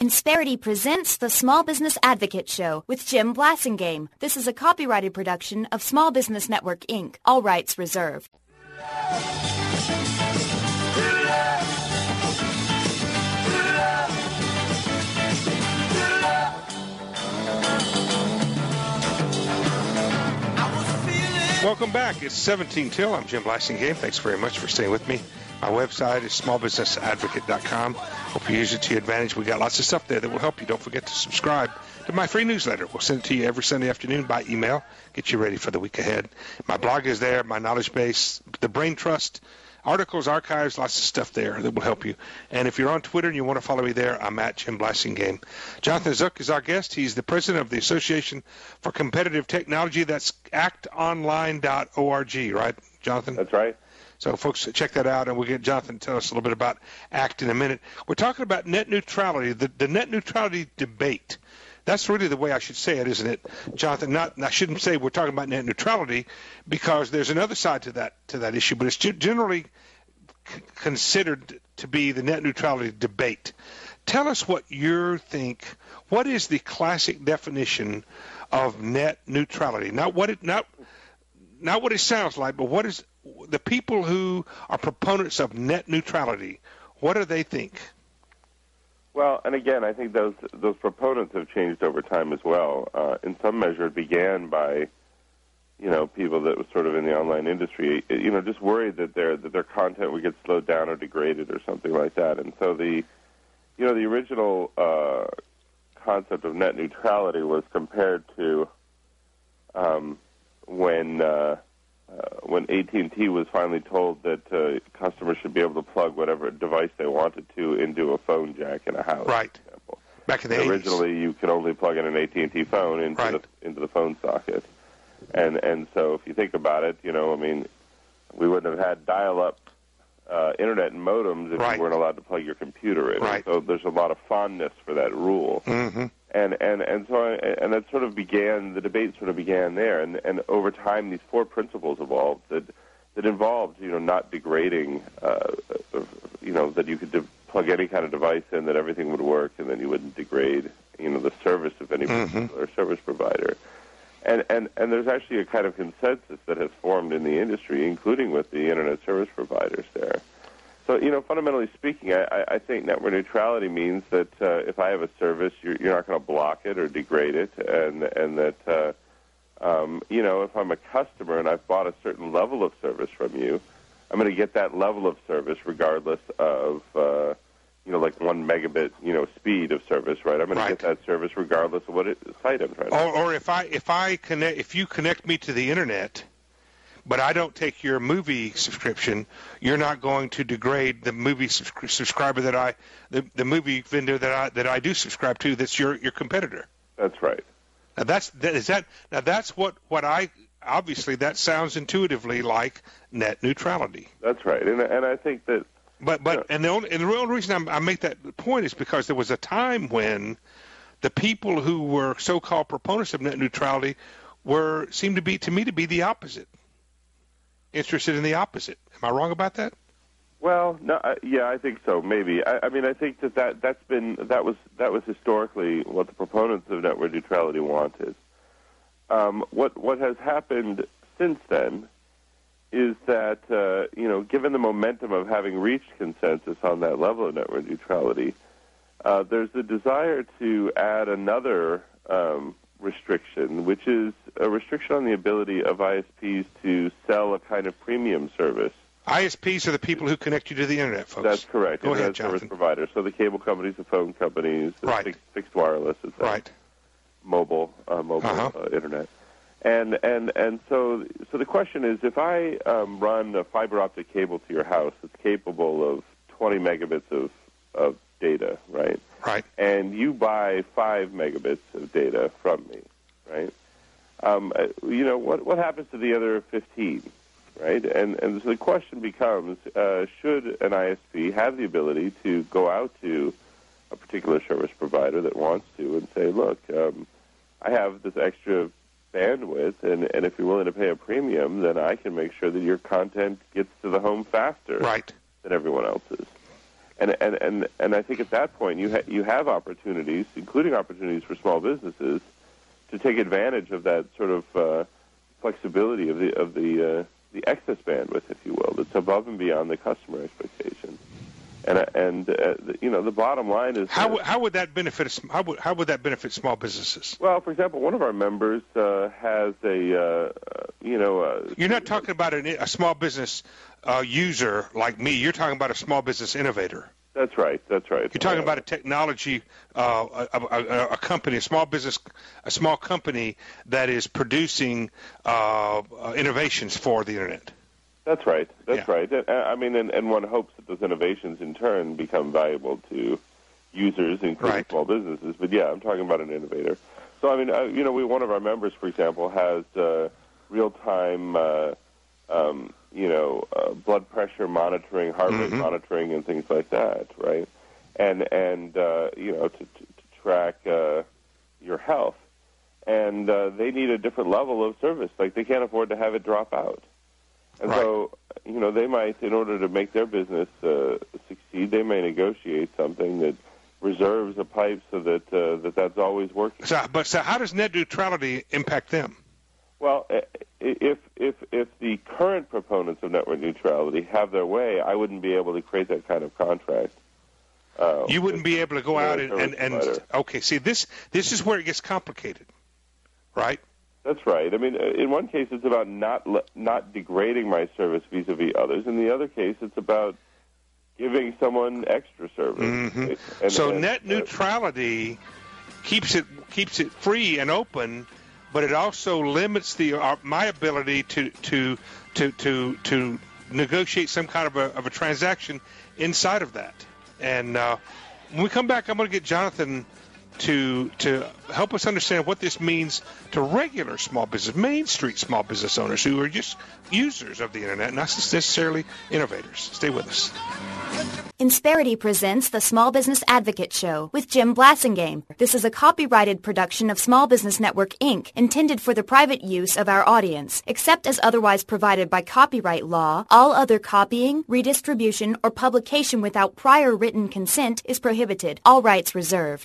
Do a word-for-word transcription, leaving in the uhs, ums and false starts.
Insperity presents the Small Business Advocate Show with Jim Blasingame. This is a copyrighted production of Small Business Network, Incorporated. All rights reserved. Welcome back. It's seventeen till. I'm Jim Blasingame. Thanks very much for staying with me. My website is small business advocate dot com. Hope you use it to your advantage. We got lots of stuff there that will help you. Don't forget to subscribe to my free newsletter. We'll send it to you every Sunday afternoon by email. Get you ready for the week ahead. My blog is there, my knowledge base, the Brain Trust, articles, archives, lots of stuff there that will help you. And if you're on Twitter and you want to follow me there, I'm at Jim Blasingame. Jonathan Zook is our guest. He's the president of the Association for Competitive Technology. That's act online dot org, right, Jonathan? That's right. So, folks, check that out, and we'll get Jonathan to tell us a little bit about ACT in a minute. We're talking about net neutrality, the, the net neutrality debate. That's really the way I should say it, isn't it, Jonathan? Not, I shouldn't say we're talking about net neutrality because there's another side to that to that issue, but it's generally c- considered to be the net neutrality debate. Tell us what you think. What is the classic definition of net neutrality? Not what it not not what it sounds like, but what is the people who are proponents of net neutrality, what do they think? Well, and again, I think those those proponents have changed over time as well. Uh, in some measure, it began by, you know, people that were sort of in the online industry, you know, just worried that their that their content would get slowed down or degraded or something like that. And so the, you know, the original uh, concept of net neutrality was compared to um, when. Uh, Uh, when A T and T was finally told that uh, customers should be able to plug whatever device they wanted to into a phone jack in a house. Right. For example. Back in the Originally, eighties. you could only plug in an A T and T phone into right. the into the phone socket, and and so if you think about it, you know, I mean, we wouldn't have had dial-up uh, internet and modems if right. you weren't allowed to plug your computer in. Right. So there's a lot of fondness for that rule. Mm-hmm. And and and so I, and that sort of began the debate sort of began there, and and over time these four principles evolved that that involved you know not degrading, uh, you know that you could de- plug any kind of device in, that everything would work, and then you wouldn't degrade you know the service of any mm-hmm. particular service provider. And and and there's actually a kind of consensus that has formed in the industry, including with the internet service providers there. So, you know, fundamentally speaking, I, I think network neutrality means that uh, if I have a service, you're, you're not going to block it or degrade it, and and that, uh, um, you know, if I'm a customer and I've bought a certain level of service from you, I'm going to get that level of service regardless of, uh, you know, like one megabit, you know, speed of service, right? I'm going right. to get that service regardless of what it, site I'm trying to. Or, or if I if I connect, if you connect me to the internet, but I don't take your movie subscription, you're not going to degrade the movie subscri- subscriber that I, the, the movie vendor that I that I do subscribe to. That's your, your competitor. That's right. Now that's that is that now that's what, what I obviously that sounds intuitively like net neutrality. That's right, and and I think that. But but you know, and the only and the real reason I'm, I make that point is because there was a time when the people who were so-called proponents of net neutrality were seemed to be to me to be the opposite. Interested in the opposite. Am I wrong about that? Well, no, uh, yeah, I think so. Maybe. I, I mean, I think that, that that's been that was that was historically what the proponents of network neutrality wanted. Um, what what has happened since then is that uh, you know, given the momentum of having reached consensus on that level of network neutrality, uh, there's a desire to add another um, restriction, which is a restriction on the ability of I S Ps to sell a kind of premium service. I S Ps are the people who connect you to the internet, folks. That's correct. Go Internet ahead, Jonathan. Service providers. So the cable companies, the phone companies, the right. fixed, fixed wireless, et cetera. Right. Mobile, uh, mobile uh-huh. uh, internet. And and and so so the question is, if I um, run a fiber optic cable to your house that's capable of twenty megabits of of data, right? Right. And you buy five megabits of data from me, right? Um, you know, what what happens to the other fifteen, right? And and so the question becomes, uh, should an I S P have the ability to go out to a particular service provider that wants to and say, look, um, I have this extra bandwidth, and, and if you're willing to pay a premium, then I can make sure that your content gets to the home faster right. than everyone else's. And, and, and, and I think at that point you, ha- you have opportunities, including opportunities for small businesses, to take advantage of that sort of uh, flexibility of the of the uh, the excess bandwidth, if you will, that's above and beyond the customer expectations. And and uh, the, you know the bottom line is how that, how would that benefit how would how would that benefit small businesses? Well, for example, one of our members uh, has a uh, you know uh, you're not talking about a, a small business uh, user like me. You're talking about a small business innovator. That's right. That's right. You're talking uh, about a technology, uh, a, a, a company, a small business, a small company that is producing uh, uh, innovations for the internet. That's right. That's yeah. right. And, I mean, and, and one hopes that those innovations in turn become valuable to users, including right. small businesses. But yeah, I'm talking about an innovator. So I mean, uh, you know, we one of our members, for example, has uh, real-time. Uh, um, you know, uh, blood pressure monitoring, heart rate mm-hmm. monitoring, and things like that, right? And and uh, you know, to, to, to track uh, your health, and uh, they need a different level of service. Like they can't afford to have it drop out, and right. so you know, they might, in order to make their business uh, succeed, they may negotiate something that reserves a pipe so that uh, that that's always working. So, but so, how does net neutrality impact them? Well, if if if the current proponents of network neutrality have their way, I wouldn't be able to create that kind of contract. Uh, you wouldn't be able to go out and, and, and okay. See, this this is where it gets complicated, right? That's right. I mean, in one case, it's about not not degrading my service vis-a-vis others. In the other case, it's about giving someone extra service. Mm-hmm. And, so and, net neutrality keeps it keeps it free and open. But it also limits the uh, my ability to to to to to negotiate some kind of a of a transaction inside of that. And uh, when we come back, I'm going to get Jonathan to to help us understand what this means to regular small business, Main Street small business owners who are just users of the internet, not necessarily innovators. Stay with us. Insperity presents the Small Business Advocate Show with Jim Blasingame. This is a copyrighted production of Small Business Network, Incorporated, intended for the private use of our audience. Except as otherwise provided by copyright law, all other copying, redistribution, or publication without prior written consent is prohibited. All rights reserved.